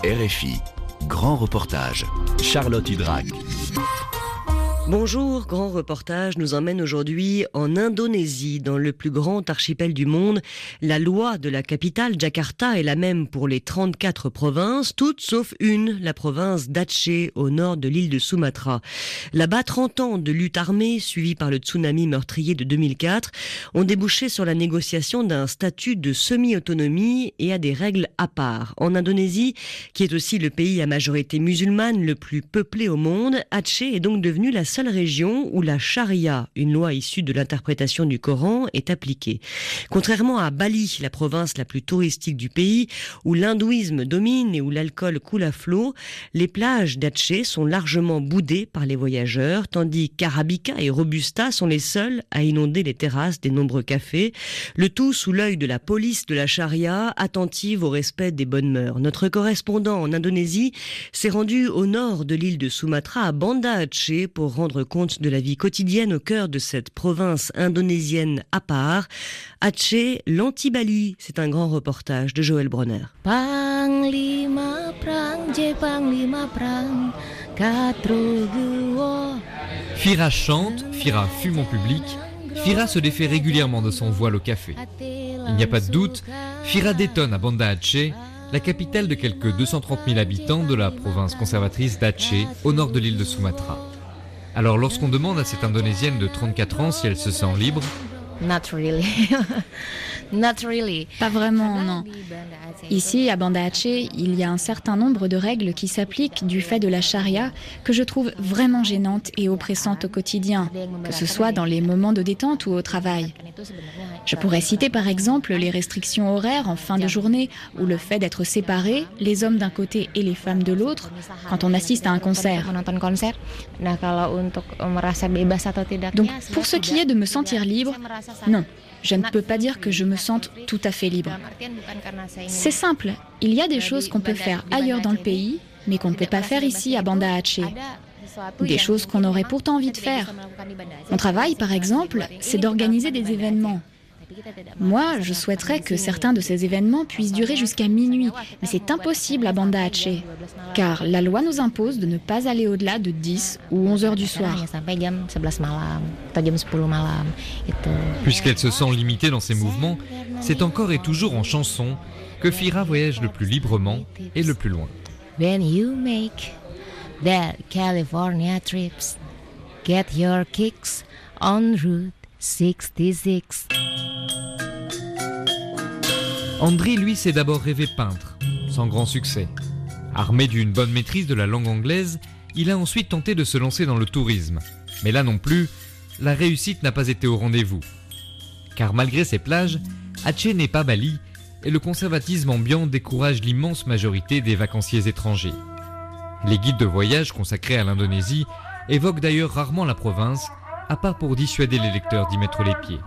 RFI, grand reportage, Charlotte Udrac. Bonjour, grand reportage nous emmène aujourd'hui en Indonésie, dans le plus grand archipel du monde. La loi de la capitale, Jakarta, est la même pour les 34 provinces, toutes sauf une, la province d'Aceh, au nord de l'île de Sumatra. Là-bas, 30 ans de lutte armée, suivie par le tsunami meurtrier de 2004, ont débouché sur la négociation d'un statut de semi-autonomie et à des règles à part. En Indonésie, qui est aussi le pays à majorité musulmane le plus peuplé au monde, Aceh est donc devenu la seule région où la charia, une loi issue de l'interprétation du Coran, est appliquée. Contrairement à Bali, la province la plus touristique du pays, où l'hindouisme domine et où l'alcool coule à flot, les plages d'Aceh sont largement boudées par les voyageurs, tandis qu'Arabica et Robusta sont les seuls à inonder les terrasses des nombreux cafés, le tout sous l'œil de la police de la charia, attentive au respect des bonnes mœurs. Notre correspondant en Indonésie s'est rendu au nord de l'île de Sumatra, à Banda Aceh, pour rendre compte de la vie quotidienne au cœur de cette province indonésienne à part. Aceh, l'anti-Bali, c'est un grand reportage de Joël Bronner. Panglima Prang, J Panglima Prang, Fira chante, Fira fume en public, Fira se défait régulièrement de son voile au café. Il n'y a pas de doute, Fira détonne à Banda Aceh, la capitale de quelques 230 000 habitants de la province conservatrice d'Aceh, au nord de l'île de Sumatra. Alors lorsqu'on demande à cette Indonésienne de 34 ans si elle se sent libre, Not really. Not really. Pas vraiment, non. Ici, à Banda Aceh, il y a un certain nombre de règles qui s'appliquent du fait de la charia que je trouve vraiment gênantes et oppressantes au quotidien, que ce soit dans les moments de détente ou au travail. Je pourrais citer par exemple les restrictions horaires en fin de journée ou le fait d'être séparés, les hommes d'un côté et les femmes de l'autre, quand on assiste à un concert. Donc, pour ce qui est de me sentir libre, non. Je ne peux pas dire que je me sente tout à fait libre. C'est simple, il y a des choses qu'on peut faire ailleurs dans le pays, mais qu'on ne peut pas faire ici à Banda Aceh. Des choses qu'on aurait pourtant envie de faire. Mon travail, par exemple, c'est d'organiser des événements. Moi, je souhaiterais que certains de ces événements puissent durer jusqu'à minuit, mais c'est impossible à Banda Aceh, car la loi nous impose de ne pas aller au-delà de 10 ou 11 heures du soir. puisqu'elle se sent limitée dans ses mouvements, c'est encore et toujours en chanson que Fira voyage le plus librement et le plus loin. When you make that California trips, get your kicks on Route 66. Andri, lui, s'est d'abord rêvé peintre, sans grand succès. Armé d'une bonne maîtrise de la langue anglaise, il a ensuite tenté de se lancer dans le tourisme. Mais là non plus, la réussite n'a pas été au rendez-vous. Car malgré ses plages, Aceh n'est pas Bali, et le conservatisme ambiant décourage l'immense majorité des vacanciers étrangers. Les guides de voyage consacrés à l'Indonésie évoquent d'ailleurs rarement la province, à part pour dissuader les lecteurs d'y mettre les pieds.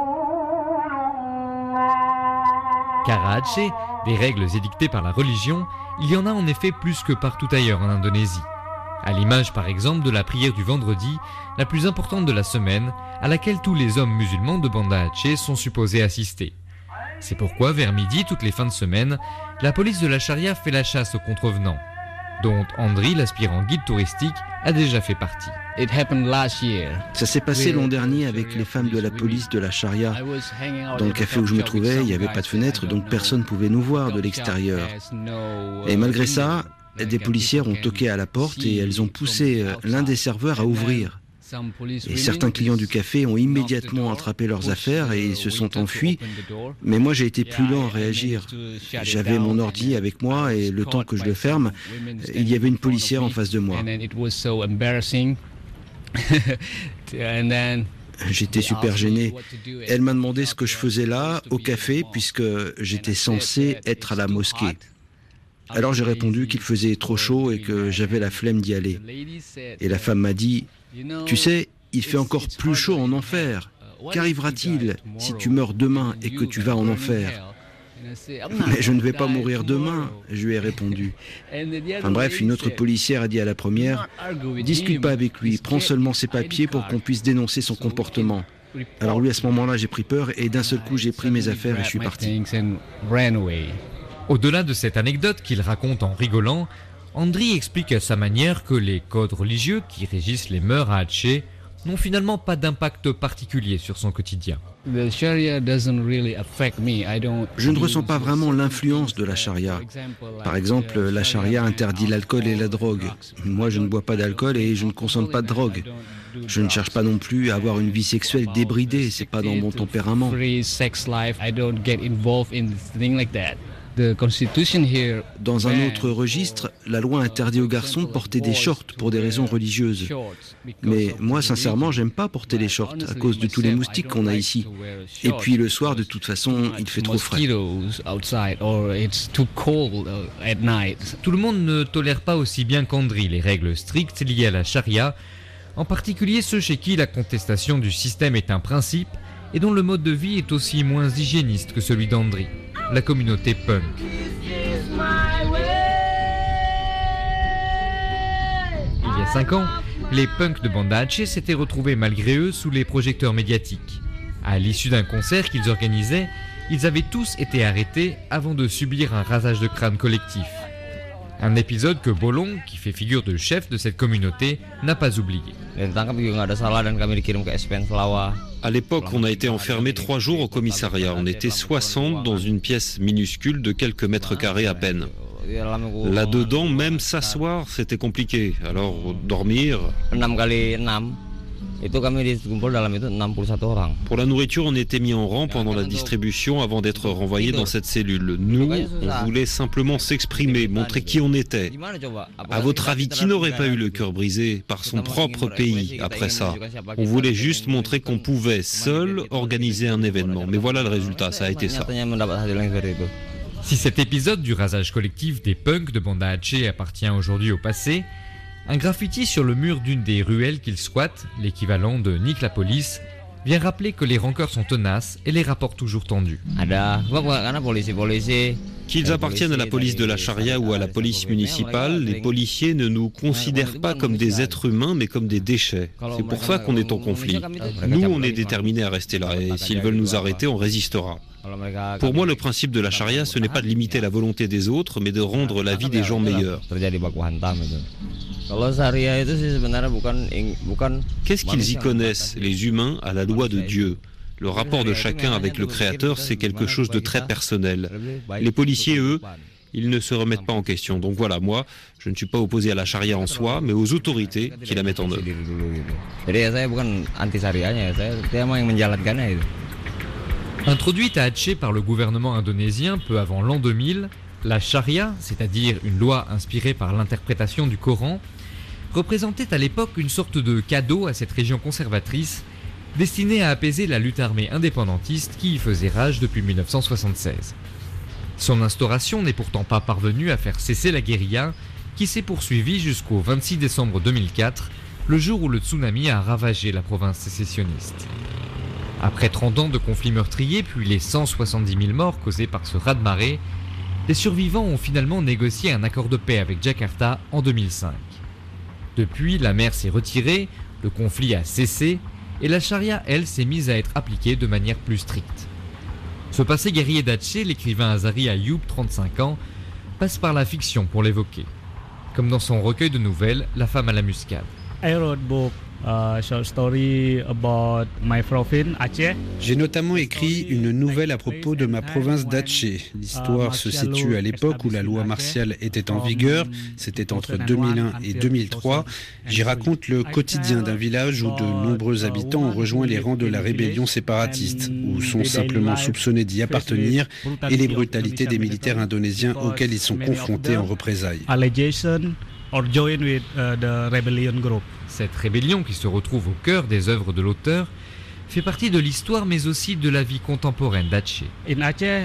Car à Aceh, des règles édictées par la religion, il y en a en effet plus que partout ailleurs en Indonésie. À l'image par exemple de la prière du vendredi, la plus importante de la semaine, à laquelle tous les hommes musulmans de Banda Aceh sont supposés assister. C'est pourquoi vers midi, toutes les fins de semaine, la police de la charia fait la chasse aux contrevenants, dont Andri, l'aspirant guide touristique, a déjà fait partie. Ça s'est passé l'an dernier avec les femmes de la police de la charia. Dans le café où je me trouvais, il n'y avait pas de fenêtre, donc personne ne pouvait nous voir de l'extérieur. Et malgré ça, des policières ont toqué à la porte et elles ont poussé l'un des serveurs à ouvrir. Et certains clients du café ont immédiatement attrapé leurs affaires et ils se sont enfuis. Mais moi, j'ai été plus lent à réagir. J'avais mon ordi avec moi et le temps que je le ferme, il y avait une policière en face de moi. J'étais super gêné. Elle m'a demandé ce que je faisais là, au café, puisque j'étais censé être à la mosquée. Alors j'ai répondu qu'il faisait trop chaud et que j'avais la flemme d'y aller. Et la femme m'a dit « Tu sais, il fait encore plus chaud en enfer. Qu'arrivera-t-il si tu meurs demain et que tu vas en enfer ?» Mais je ne vais pas mourir demain, je lui ai répondu. Enfin bref, une autre policière a dit à la première « Discute pas avec lui, prends seulement ses papiers pour qu'on puisse dénoncer son comportement. » Alors lui, à ce moment-là, j'ai pris peur et d'un seul coup, j'ai pris mes affaires et je suis parti. Au-delà de cette anecdote qu'il raconte en rigolant, Andri explique à sa manière que les codes religieux qui régissent les mœurs à Aceh n'ont finalement pas d'impact particulier sur son quotidien. Je ne ressens pas vraiment l'influence de la charia. Par exemple, la charia interdit l'alcool et la drogue. Moi, je ne bois pas d'alcool et je ne consomme pas de drogue. Je ne cherche pas non plus à avoir une vie sexuelle débridée, c'est pas dans mon tempérament. Dans un autre registre, la loi interdit aux garçons de porter des shorts pour des raisons religieuses. Mais moi, sincèrement, j'aime pas porter les shorts à cause de tous les moustiques qu'on a ici. Et puis le soir, de toute façon, il fait trop frais. Tout le monde ne tolère pas aussi bien qu'Andri les règles strictes liées à la charia, en particulier ceux chez qui la contestation du système est un principe et dont le mode de vie est aussi moins hygiéniste que celui d'Andri, la communauté punk. Il y a 5 ans, les punks de Banda Aceh s'étaient retrouvés malgré eux sous les projecteurs médiatiques. À l'issue d'un concert qu'ils organisaient, ils avaient tous été arrêtés avant de subir un rasage de crâne collectif. Un épisode que Bolong, qui fait figure de chef de cette communauté, n'a pas oublié. À l'époque, on a été enfermés 3 jours au commissariat. On était 60 dans une pièce minuscule de quelques mètres carrés à peine. Là-dedans, même s'asseoir, c'était compliqué. Alors, dormir... Pour la nourriture, on était mis en rang pendant la distribution avant d'être renvoyés dans cette cellule. Nous, on voulait simplement s'exprimer, montrer qui on était. À votre avis, qui n'aurait pas eu le cœur brisé par son propre pays après ça? On voulait juste montrer qu'on pouvait, seul, organiser un événement. Mais voilà le résultat, ça a été ça. Si cet épisode du rasage collectif des punks de Banda Aceh appartient aujourd'hui au passé, un graffiti sur le mur d'une des ruelles qu'ils squattent, l'équivalent de Nique la police, vient rappeler que les rancœurs sont tenaces et les rapports toujours tendus. Qu'ils appartiennent à la police de la charia ou à la police municipale, les policiers ne nous considèrent pas comme des êtres humains mais comme des déchets. C'est pour ça qu'on est en conflit. Nous, on est déterminés à rester là et s'ils veulent nous arrêter, on résistera. Pour moi, le principe de la charia, ce n'est pas de limiter la volonté des autres, mais de rendre la vie des gens meilleure. Qu'est-ce qu'ils y connaissent, les humains, à la loi de Dieu? Le rapport de chacun avec le Créateur, c'est quelque chose de très personnel. Les policiers, eux, ils ne se remettent pas en question. Donc voilà, moi, je ne suis pas opposé à la charia en soi, mais aux autorités qui la mettent en œuvre. Introduite à Aceh par le gouvernement indonésien peu avant l'an 2000, la charia, c'est-à-dire une loi inspirée par l'interprétation du Coran, représentait à l'époque une sorte de cadeau à cette région conservatrice, destinée à apaiser la lutte armée indépendantiste qui y faisait rage depuis 1976. Son instauration n'est pourtant pas parvenue à faire cesser la guérilla, qui s'est poursuivie jusqu'au 26 décembre 2004, le jour où le tsunami a ravagé la province sécessionniste. Après 30 ans de conflits meurtriers, puis les 170 000 morts causés par ce raz-de-marée, les survivants ont finalement négocié un accord de paix avec Jakarta en 2005. Depuis, la mer s'est retirée, le conflit a cessé, et la charia, elle, s'est mise à être appliquée de manière plus stricte. Ce passé guerrier d'Aceh, l'écrivain Azari Ayoub, 35 ans, passe par la fiction pour l'évoquer. Comme dans son recueil de nouvelles, La femme à la muscade. J'ai notamment écrit une nouvelle à propos de ma province d'Aceh. L'histoire se situe à l'époque où la loi martiale était en vigueur, c'était entre 2001 et 2003. J'y raconte le quotidien d'un village où de nombreux habitants ont rejoint les rangs de la rébellion séparatiste, ou sont simplement soupçonnés d'y appartenir, et les brutalités des militaires indonésiens auxquels ils sont confrontés en représailles. Cette rébellion, qui se retrouve au cœur des œuvres de l'auteur, fait partie de l'histoire mais aussi de la vie contemporaine d'Aceh. Il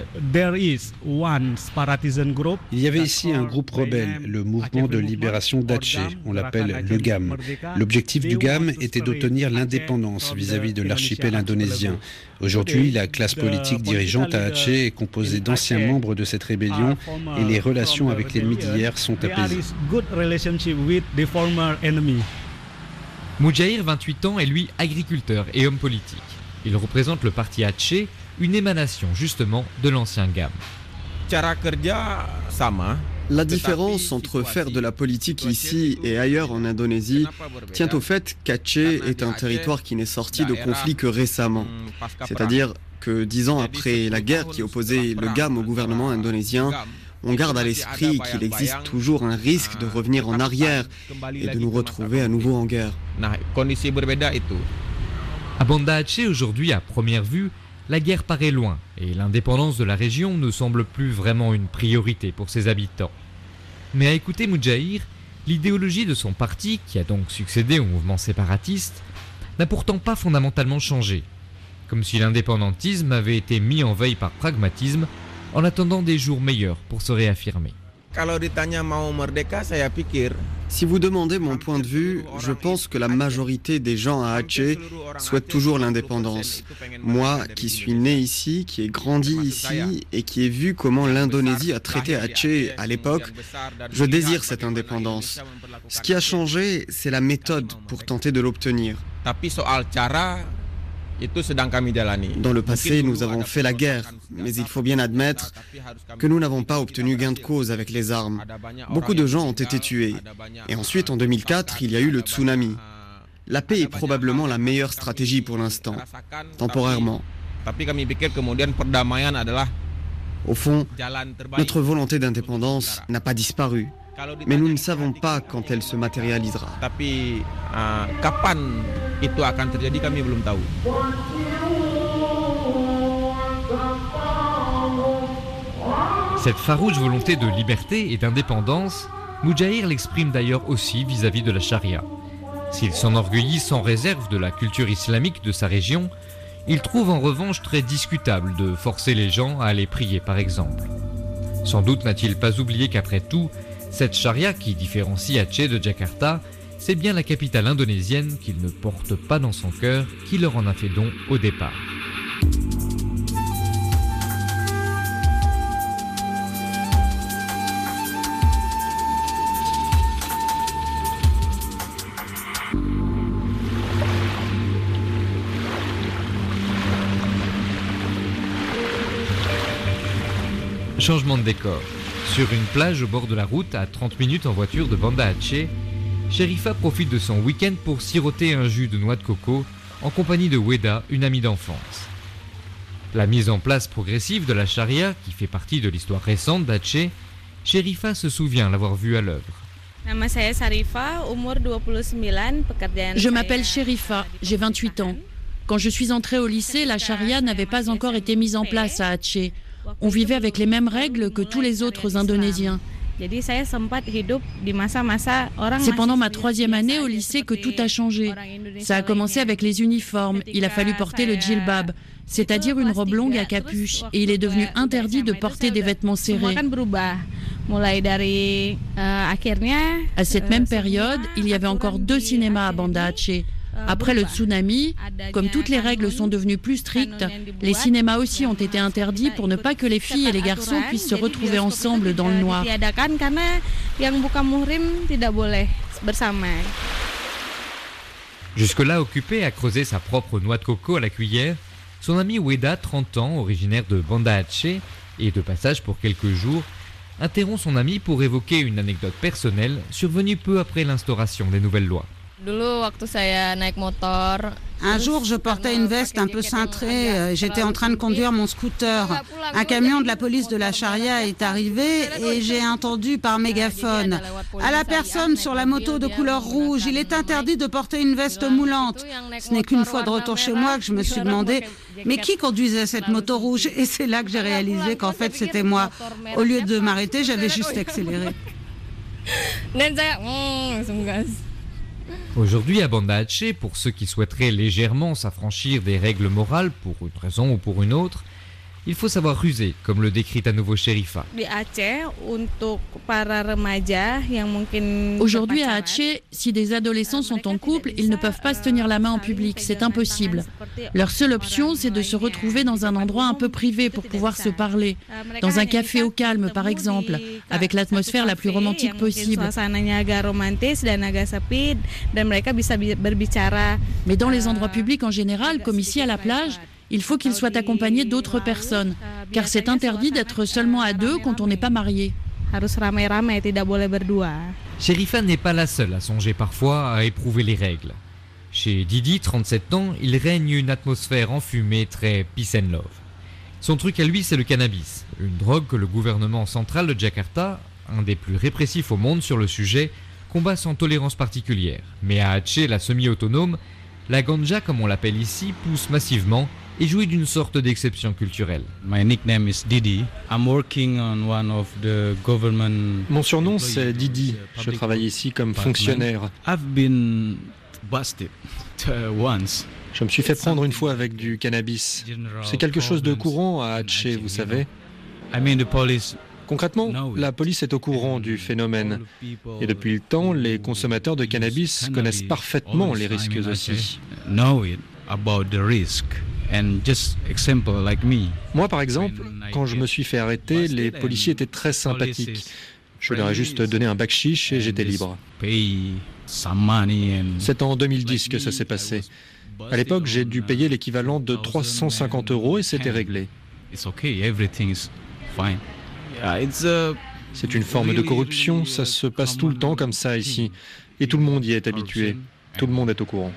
y avait ici un groupe rebelle, le mouvement de libération d'Aceh, on l'appelle le GAM. L'objectif du GAM était d'obtenir l'indépendance vis-à-vis de l'archipel indonésien. Aujourd'hui, la classe politique dirigeante à Aceh est composée d'anciens membres de cette rébellion et les relations avec l'ennemi d'hier sont apaisées. Mujahir, 28 ans, est lui agriculteur et homme politique. Il représente le parti Aceh, une émanation justement de l'ancien GAM. La différence entre faire de la politique ici et ailleurs en Indonésie tient au fait qu'Aceh est un territoire qui n'est sorti de conflit que récemment. C'est-à-dire que 10 ans après la guerre qui opposait le GAM au gouvernement indonésien, on garde à l'esprit qu'il existe toujours un risque de revenir en arrière et de nous retrouver à nouveau en guerre. À Banda Aceh, aujourd'hui, à première vue, la guerre paraît loin et l'indépendance de la région ne semble plus vraiment une priorité pour ses habitants. Mais à écouter Mujahir, l'idéologie de son parti, qui a donc succédé au mouvement séparatiste, n'a pourtant pas fondamentalement changé. Comme si l'indépendantisme avait été mis en veille par pragmatisme en attendant des jours meilleurs pour se réaffirmer. Si vous demandez mon point de vue, je pense que la majorité des gens à Aceh souhaitent toujours l'indépendance. Moi, qui suis né ici, qui ai grandi ici et qui ai vu comment l'Indonésie a traité Aceh à l'époque, je désire cette indépendance. Ce qui a changé, c'est la méthode pour tenter de l'obtenir. Dans le passé, nous avons fait la guerre, mais il faut bien admettre que nous n'avons pas obtenu gain de cause avec les armes. Beaucoup de gens ont été tués. Et ensuite, en 2004, il y a eu le tsunami. La paix est probablement la meilleure stratégie pour l'instant, temporairement. Au fond, notre volonté d'indépendance n'a pas disparu, mais nous ne savons pas quand elle se matérialisera. Cette farouche volonté de liberté et d'indépendance, Mujahir l'exprime d'ailleurs aussi vis-à-vis de la charia. S'il s'enorgueillit sans réserve de la culture islamique de sa région, il trouve en revanche très discutable de forcer les gens à aller prier par exemple. Sans doute n'a-t-il pas oublié qu'après tout, cette charia qui différencie Aceh de Jakarta, c'est bien la capitale indonésienne qu'il ne porte pas dans son cœur qui leur en a fait don au départ. Changement de décor. Sur une plage au bord de la route, à 30 minutes en voiture de Banda Aceh, Sherifa profite de son week-end pour siroter un jus de noix de coco en compagnie de Weda, une amie d'enfance. La mise en place progressive de la charia, qui fait partie de l'histoire récente d'Aceh, Sherifa se souvient l'avoir vue à l'œuvre. Je m'appelle Sherifa, j'ai 28 ans. Quand je suis entrée au lycée, la charia n'avait pas encore été mise en place à Aceh. On vivait avec les mêmes règles que tous les autres Indonésiens. C'est pendant ma 3e année au lycée que tout a changé. Ça a commencé avec les uniformes. Il a fallu porter le djilbab, c'est-à-dire une robe longue à capuche, et il est devenu interdit de porter des vêtements serrés. À cette même période, il y avait encore 2 cinémas à Banda Aceh. Après le tsunami, comme toutes les règles sont devenues plus strictes, les cinémas aussi ont été interdits pour ne pas que les filles et les garçons puissent se retrouver ensemble dans le noir. Jusque-là occupé à creuser sa propre noix de coco à la cuillère, son ami Weda, 30 ans, originaire de Banda Aceh et de passage pour quelques jours, interrompt son ami pour évoquer une anecdote personnelle survenue peu après l'instauration des nouvelles lois. Un jour, je portais une veste un peu cintrée. J'étais en train de conduire mon scooter. Un camion de la police de la charia est arrivé et j'ai entendu par mégaphone: à la personne sur la moto de couleur rouge, il est interdit de porter une veste moulante. Ce n'est qu'une fois de retour chez moi que je me suis demandé: mais qui conduisait cette moto rouge? Et c'est là que j'ai réalisé qu'en fait c'était moi. Au lieu de m'arrêter, j'avais juste accéléré. Aujourd'hui à Banda Aceh, pour ceux qui souhaiteraient légèrement s'affranchir des règles morales pour une raison ou pour une autre, il faut savoir ruser, comme le décrit à nouveau Sherifa. Aujourd'hui à Aceh, si des adolescents sont en couple, ils ne peuvent pas se tenir la main en public, c'est impossible. Leur seule option, c'est de se retrouver dans un endroit un peu privé pour pouvoir se parler. Dans un café au calme, par exemple, avec l'atmosphère la plus romantique possible. Mais dans les endroits publics en général, comme ici à la plage, Il faut qu'il soit accompagné d'autres personnes, car c'est interdit d'être seulement à deux quand on n'est pas marié. Sherifa n'est pas la seule à songer parfois à éprouver les règles. Chez Didi, 37 ans, il règne une atmosphère enfumée très peace and love. Son truc à lui, c'est le cannabis, une drogue que le gouvernement central de Jakarta, un des plus répressifs au monde sur le sujet, combat sans tolérance particulière. Mais à Aceh, la semi-autonome, la ganja, comme on l'appelle ici, pousse massivement et jouit d'une sorte d'exception culturelle. Mon surnom, c'est Didi. Je travaille ici comme fonctionnaire. Je me suis fait prendre une fois avec du cannabis. C'est quelque chose de courant à Aceh, vous savez. Concrètement, la police est au courant du phénomène. Et depuis le temps, les consommateurs de cannabis connaissent parfaitement les risques aussi. Moi, par exemple, quand je me suis fait arrêter, les policiers étaient très sympathiques. Je leur ai juste donné un bakshish et j'étais libre. C'est en 2010 que ça s'est passé. À l'époque, j'ai dû payer l'équivalent de 350 € et c'était réglé. C'est une forme de corruption, ça se passe tout le temps comme ça ici. Et tout le monde y est habitué. Tout le monde est au courant.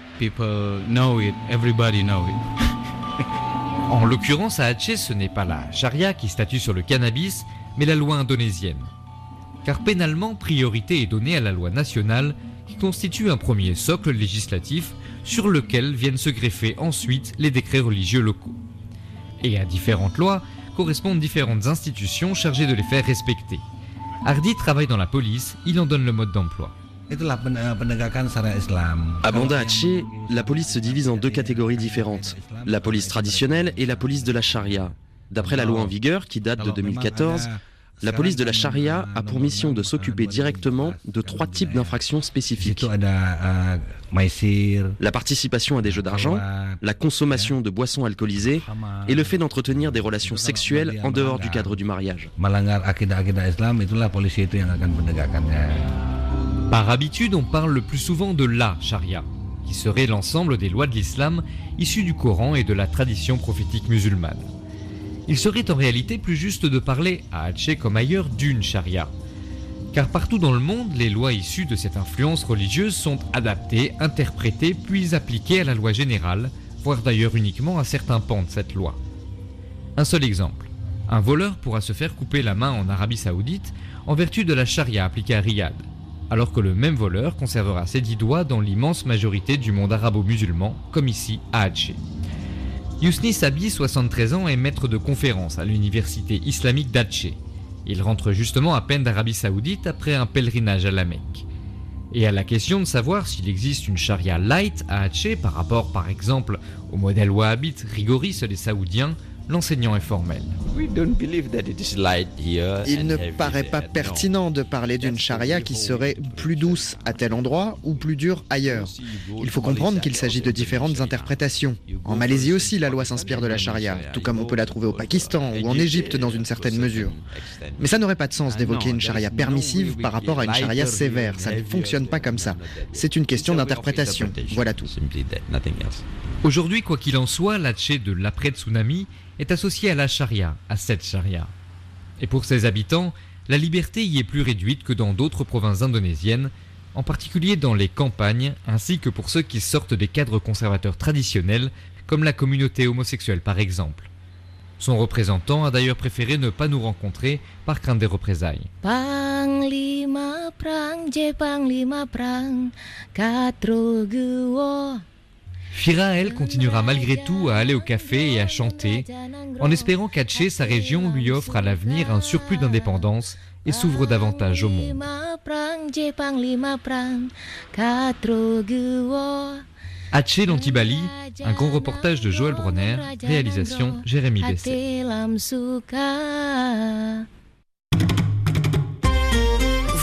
En l'occurrence, à Aceh, ce n'est pas la charia qui statue sur le cannabis, mais la loi indonésienne. Car pénalement, priorité est donnée à la loi nationale qui constitue un premier socle législatif sur lequel viennent se greffer ensuite les décrets religieux locaux. Et à différentes lois correspondent différentes institutions chargées de les faire respecter. Hardy travaille dans la police, il en donne le mode d'emploi. À Banda Aceh, la police se divise en deux catégories différentes, la police traditionnelle et la police de la charia. D'après la loi en vigueur, qui date de 2014, la police de la charia a pour mission de s'occuper directement de 3 types d'infractions spécifiques. La participation à des jeux d'argent, la consommation de boissons alcoolisées et le fait d'entretenir des relations sexuelles en dehors du cadre du mariage. Par habitude, on parle le plus souvent de la charia, qui serait l'ensemble des lois de l'islam issues du Coran et de la tradition prophétique musulmane. Il serait en réalité plus juste de parler, à Aceh comme ailleurs, d'une charia. Car partout dans le monde, les lois issues de cette influence religieuse sont adaptées, interprétées, puis appliquées à la loi générale, voire d'ailleurs uniquement à certains pans de cette loi. Un seul exemple. Un voleur pourra se faire couper la main en Arabie Saoudite en vertu de la charia appliquée à Riyad, alors que le même voleur conservera ses 10 doigts dans l'immense majorité du monde arabo-musulman, comme ici à Aceh. Yousni Sabi, 73 ans, est maître de conférences à l'université islamique d'Aceh. Il rentre justement à peine d'Arabie Saoudite après un pèlerinage à la Mecque. Et à la question de savoir s'il existe une charia light à Aceh par rapport par exemple au modèle wahhabite rigoriste des Saoudiens, l'enseignant est formel. Il ne paraît pas pertinent de parler d'une charia qui serait plus douce à tel endroit ou plus dure ailleurs. Il faut comprendre qu'il s'agit de différentes interprétations. En Malaisie aussi, la loi s'inspire de la charia, tout comme on peut la trouver au Pakistan ou en Égypte dans une certaine mesure. Mais ça n'aurait pas de sens d'évoquer une charia permissive par rapport à une charia sévère. Ça ne fonctionne pas comme ça. C'est une question d'interprétation. Voilà tout. Aujourd'hui, quoi qu'il en soit, l'Aceh de l'après-tsunami est associé à la charia, à cette charia. Et pour ses habitants, la liberté y est plus réduite que dans d'autres provinces indonésiennes, en particulier dans les campagnes, ainsi que pour ceux qui sortent des cadres conservateurs traditionnels, comme la communauté homosexuelle par exemple. Son représentant a d'ailleurs préféré ne pas nous rencontrer par crainte des représailles. Panglima prang, je panglima prang, katro guo. Fira, elle, continuera malgré tout à aller au café et à chanter, en espérant qu'Aceh, sa région, lui offre à l'avenir un surplus d'indépendance et s'ouvre davantage au monde. Aceh, l'Antibali, un grand reportage de Joël Bronner, réalisation Jérémy Bessé.